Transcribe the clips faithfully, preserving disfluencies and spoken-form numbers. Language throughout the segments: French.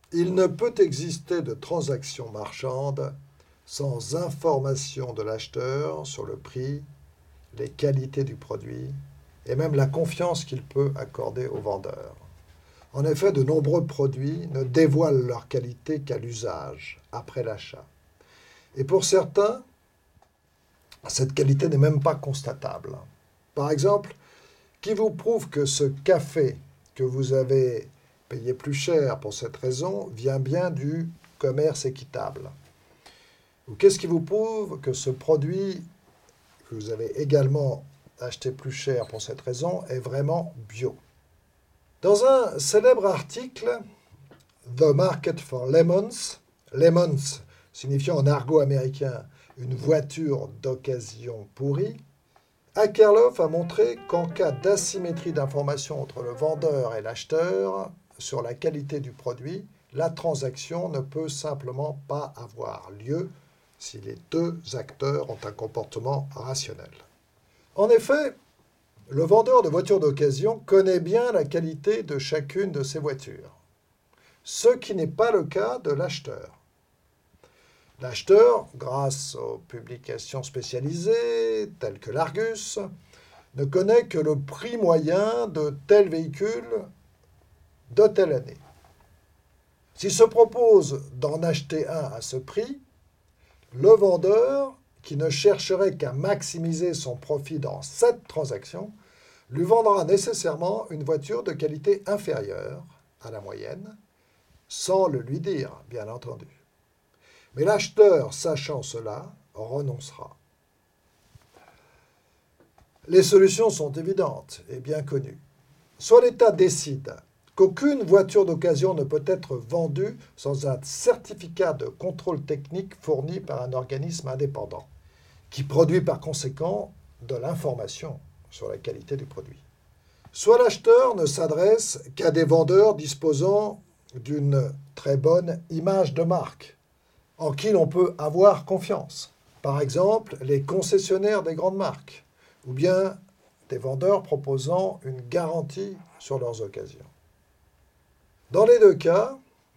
Il ne peut exister de transaction marchande sans information de l'acheteur sur le prix, les qualités du produit et même la confiance qu'il peut accorder au vendeur. En effet, de nombreux produits ne dévoilent leur qualité qu'à l'usage, après l'achat. Et pour certains, cette qualité n'est même pas constatable. Par exemple, qui vous prouve que ce café que vous avez payé plus cher pour cette raison vient bien du commerce équitable? Ou qu'est-ce qui vous prouve que ce produit que vous avez également acheté plus cher pour cette raison est vraiment bio? Dans un célèbre article, The Market for Lemons, lemons signifiant en argot américain une voiture d'occasion pourrie, Akerlof a montré qu'en cas d'asymétrie d'information entre le vendeur et l'acheteur sur la qualité du produit, la transaction ne peut simplement pas avoir lieu si les deux acteurs ont un comportement rationnel. En effet, le vendeur de voitures d'occasion connaît bien la qualité de chacune de ces voitures, ce qui n'est pas le cas de l'acheteur. L'acheteur, grâce aux publications spécialisées telles que l'Argus, ne connaît que le prix moyen de tel véhicule de telle année. S'il se propose d'en acheter un à ce prix, le vendeur, qui ne chercherait qu'à maximiser son profit dans cette transaction, lui vendra nécessairement une voiture de qualité inférieure à la moyenne, sans le lui dire, bien entendu. Mais l'acheteur, sachant cela, renoncera. Les solutions sont évidentes et bien connues. Soit l'État décide qu'aucune voiture d'occasion ne peut être vendue sans un certificat de contrôle technique fourni par un organisme indépendant, qui produit par conséquent de l'information sur la qualité du produit. Soit l'acheteur ne s'adresse qu'à des vendeurs disposant d'une très bonne image de marque, en qui l'on peut avoir confiance. Par exemple, les concessionnaires des grandes marques, ou bien des vendeurs proposant une garantie sur leurs occasions. Dans les deux cas,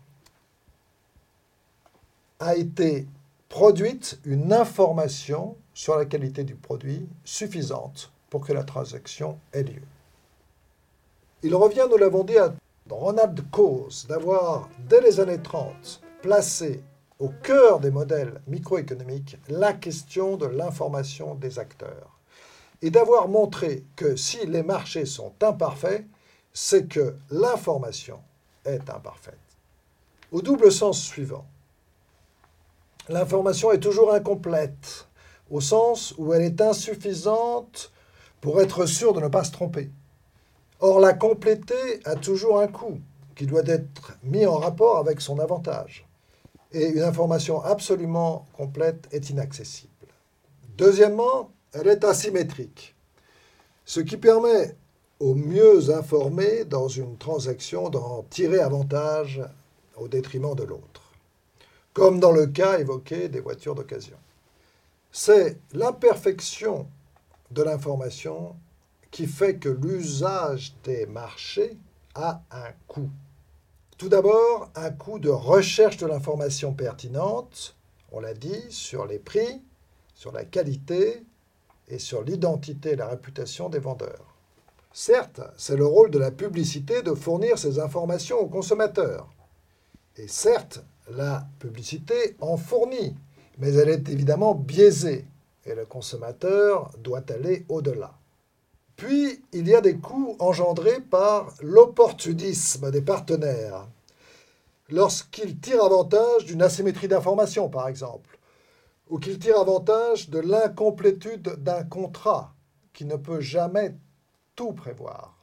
a été produite une information sur la qualité du produit suffisante pour que la transaction ait lieu. Il revient, nous l'avons dit, à Ronald Coase d'avoir, dès les années trente, placé au cœur des modèles microéconomiques la question de l'information des acteurs et d'avoir montré que si les marchés sont imparfaits, c'est que l'information est imparfaite. Au double sens suivant, l'information est toujours incomplète, au sens où elle est insuffisante pour être sûr de ne pas se tromper. Or, la compléter a toujours un coût qui doit être mis en rapport avec son avantage. Et une information absolument complète est inaccessible. Deuxièmement, elle est asymétrique, ce qui permet aux mieux informés dans une transaction d'en tirer avantage au détriment de l'autre, comme dans le cas évoqué des voitures d'occasion. C'est l'imperfection de l'information qui fait que l'usage des marchés a un coût. Tout d'abord, un coût de recherche de l'information pertinente, on l'a dit, sur les prix, sur la qualité et sur l'identité et la réputation des vendeurs. Certes, c'est le rôle de la publicité de fournir ces informations aux consommateurs. Et certes, la publicité en fournit, mais elle est évidemment biaisée et le consommateur doit aller au-delà. Puis, il y a des coûts engendrés par l'opportunisme des partenaires, lorsqu'ils tirent avantage d'une asymétrie d'information, par exemple, ou qu'ils tirent avantage de l'incomplétude d'un contrat qui ne peut jamais tout prévoir.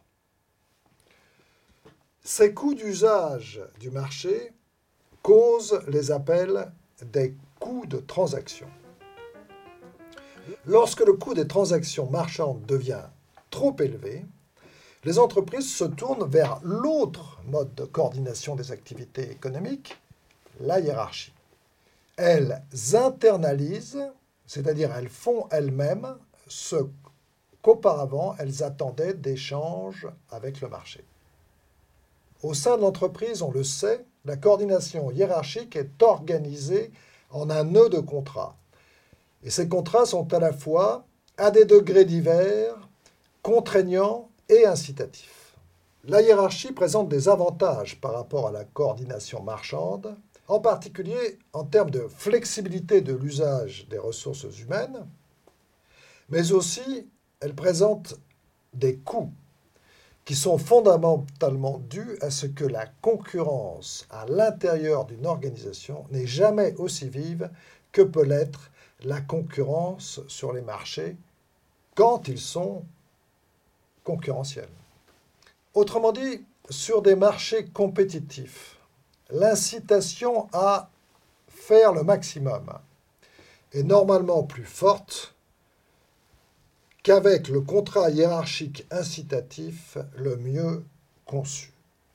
Ces coûts d'usage du marché causent les appels des coûts de transaction. Lorsque le coût des transactions marchandes devient trop élevé, les entreprises se tournent vers l'autre mode de coordination des activités économiques, la hiérarchie. Elles internalisent, c'est-à-dire elles font elles-mêmes ce qu'auparavant elles attendaient d'échanges avec le marché. Au sein de l'entreprise, on le sait, la coordination hiérarchique est organisée en un nœud de contrats. Et ces contrats sont à la fois, à des degrés divers, contraignants et incitatifs. La hiérarchie présente des avantages par rapport à la coordination marchande, en particulier en termes de flexibilité de l'usage des ressources humaines, mais aussi elle présente des coûts qui sont fondamentalement dus à ce que la concurrence à l'intérieur d'une organisation n'est jamais aussi vive que peut l'être la concurrence sur les marchés quand ils sont concurrentiels. Autrement dit, sur des marchés compétitifs, l'incitation à faire le maximum est normalement plus forte qu'avec le contrat hiérarchique incitatif le mieux conçu.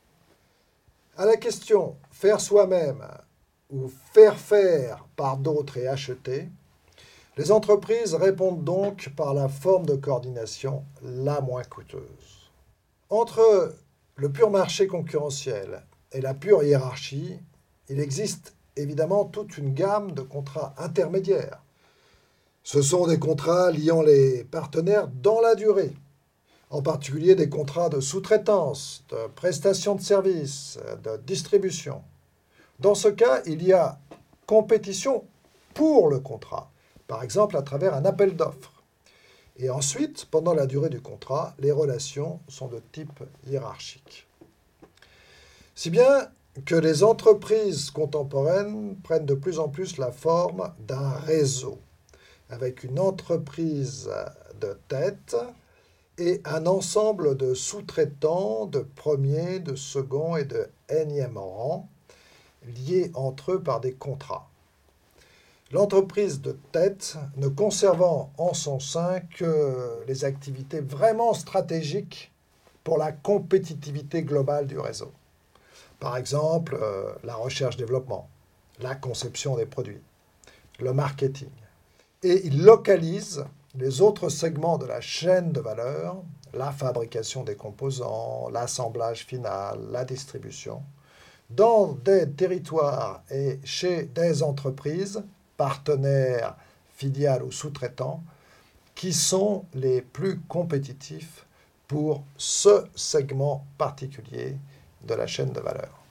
À la question « faire soi-même » ou « faire faire par d'autres et acheter », les entreprises répondent donc par la forme de coordination la moins coûteuse. Entre le pur marché concurrentiel et la pure hiérarchie, il existe évidemment toute une gamme de contrats intermédiaires. Ce sont des contrats liant les partenaires dans la durée, en particulier des contrats de sous-traitance, de prestation de services, de distribution. Dans ce cas, il y a compétition pour le contrat, par exemple à travers un appel d'offres. Et ensuite, pendant la durée du contrat, les relations sont de type hiérarchique. Si bien que les entreprises contemporaines prennent de plus en plus la forme d'un réseau, avec une entreprise de tête et un ensemble de sous-traitants de premier, de second et de énième rang, liés entre eux par des contrats. L'entreprise de tête ne conservant en son sein que les activités vraiment stratégiques pour la compétitivité globale du réseau. Par exemple, euh, la recherche-développement, la conception des produits, le marketing. Et il localise les autres segments de la chaîne de valeur, la fabrication des composants, l'assemblage final, la distribution, dans des territoires et chez des entreprises, partenaires, filiales ou sous-traitants, qui sont les plus compétitifs pour ce segment particulier de la chaîne de valeur.